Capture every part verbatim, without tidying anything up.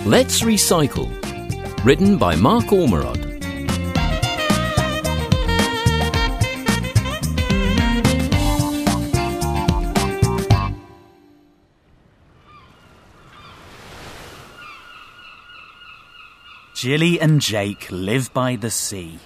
Let's Recycle, written by Mark Ormerod. Jilly and Jake live by the sea.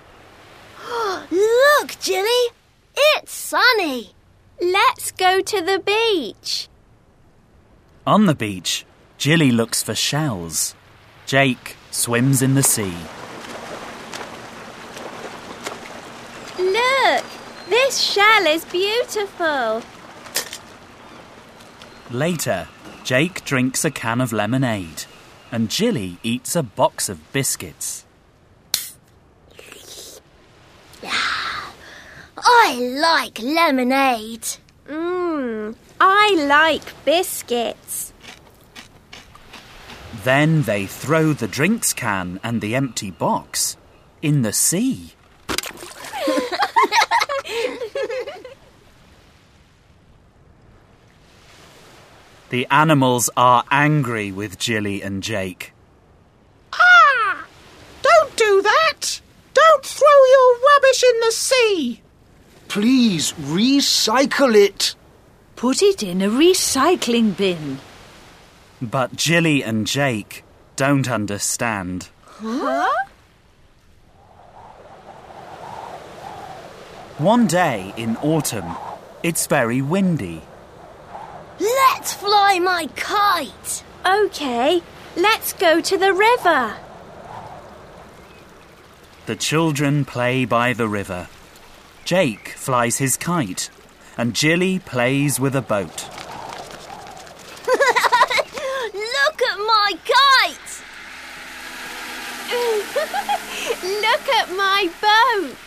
Look, Jilly! It's sunny! Let's go to the beach. On the beach, Jilly looks for shells. Jake swims in the sea. Look! This shell is beautiful. Later, Jake drinks a can of lemonade, and Jilly eats a box of biscuits. I like lemonade. Mmm, I like biscuits. Then they throw the drinks can and the empty box in the sea. The animals are angry with Jilly and Jake. Ah! Don't do that! Don't throw your rubbish in the sea! Please recycle it. Put it in a recycling bin. But Jilly and Jake don't understand. Huh? One day in autumn, it's very windy. Let's fly my kite. OK, let's go to the river. The children play by the river. Jake flies his kite, and Jilly plays with a boat. Look at my kite! Look at my boat!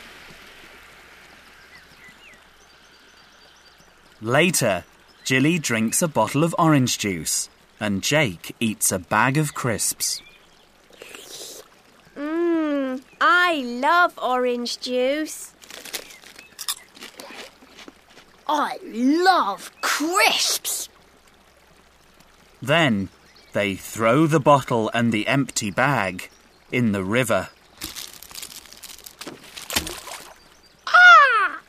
Later, Jilly drinks a bottle of orange juice, and Jake eats a bag of crisps. Mmm, I love orange juice. I love crisps. Then they throw the bottle and the empty bag in the river. Ah!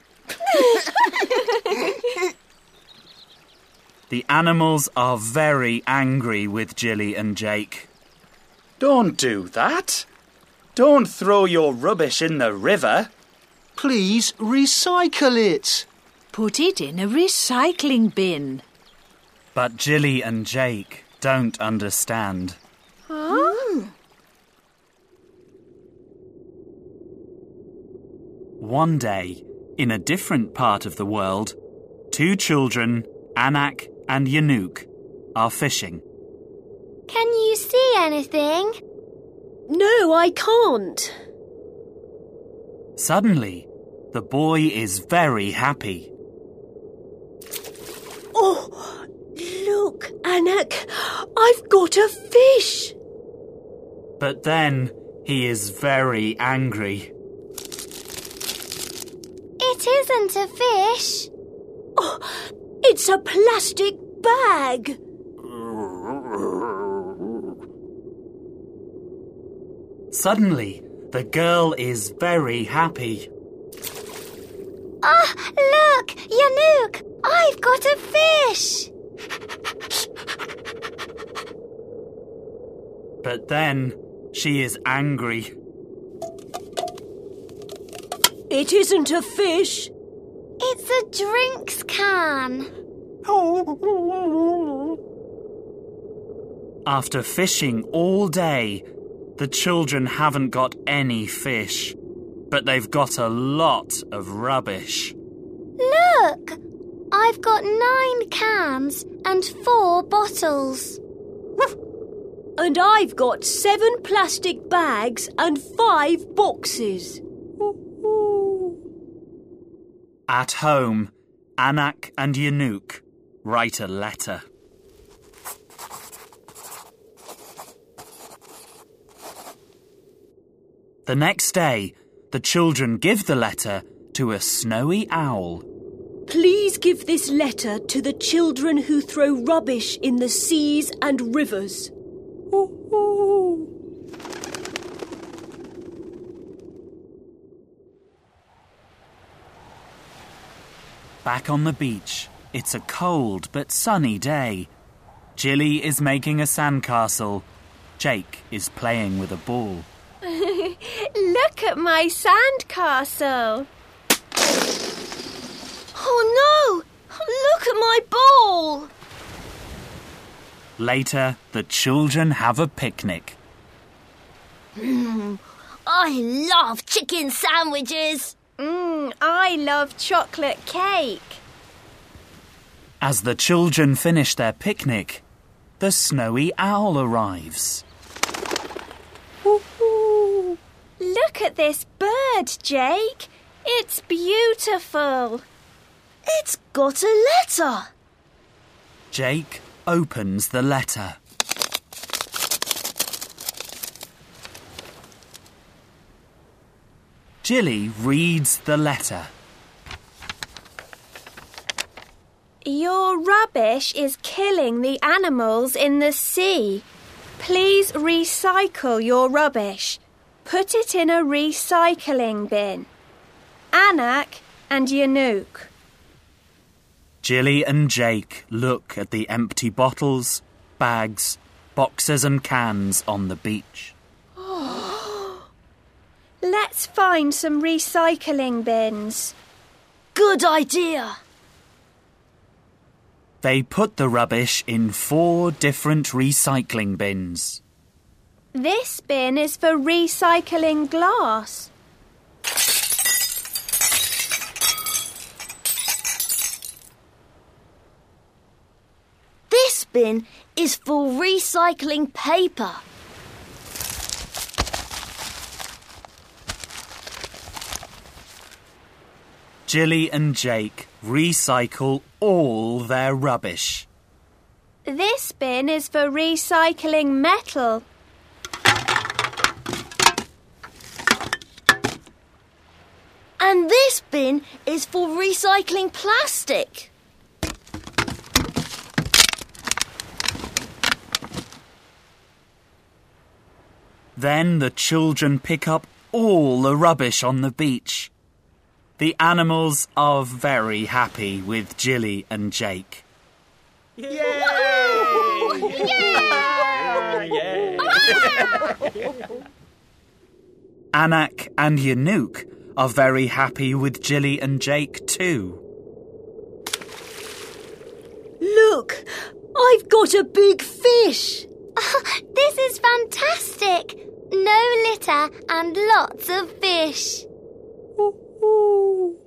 The animals are very angry with Jilly and Jake. Don't do that. Don't throw your rubbish in the river. Please recycle it. Put it in a recycling bin. But Jilly and Jake don't understand. Huh? One day, in a different part of the world, two children, Anak and Yanuk, are fishing. Can you see anything? No, I can't. Suddenly, the boy is very happy. Oh, look, Anak, I've got a fish. But then he is very angry. It isn't a fish. Oh, it's a plastic bag. Suddenly, the girl is very happy. Ah, look, Yanuk, I've got a fish. But then she is angry. It isn't a fish. It's a drinks can. After fishing all day, the children haven't got any fish, but they've got a lot of rubbish. Look, I've got nine cans and four bottles. And I've got seven plastic bags and five boxes. At home, Anak and Yanuk write a letter. The next day, the children give the letter to a snowy owl. Please give this letter to the children who throw rubbish in the seas and rivers. Back on the beach, it's a cold but sunny day. Jilly is making a sandcastle. Jake is playing with a ball. Look at my sandcastle. Oh no! Look at my ball! Later, the children have a picnic. Mmm, I love chicken sandwiches. Mmm, I love chocolate cake. As the children finish their picnic, the snowy owl arrives. Ooh, look at this bird, Jake. It's beautiful. It's got a letter. Jake opens the letter. Jilly reads the letter. Your rubbish is killing the animals in the sea. Please recycle your rubbish. Put it in a recycling bin. Anak and Yanouk. Jilly and Jake look at the empty bottles, bags, boxes and cans on the beach. Let's find some recycling bins. Good idea. They put the rubbish in four different recycling bins. This bin is for recycling glass. This bin is for recycling paper. Jilly and Jake recycle all their rubbish. This bin is for recycling metal. And this bin is for recycling plastic. Then the children pick up all the rubbish on the beach. The animals are very happy with Jilly and Jake. Yay! Yay! Anak and Yanouk are very happy with Jilly and Jake too. Look, I've got a big fish. Oh, this is fantastic. No litter and lots of fish. Ooh, ooh.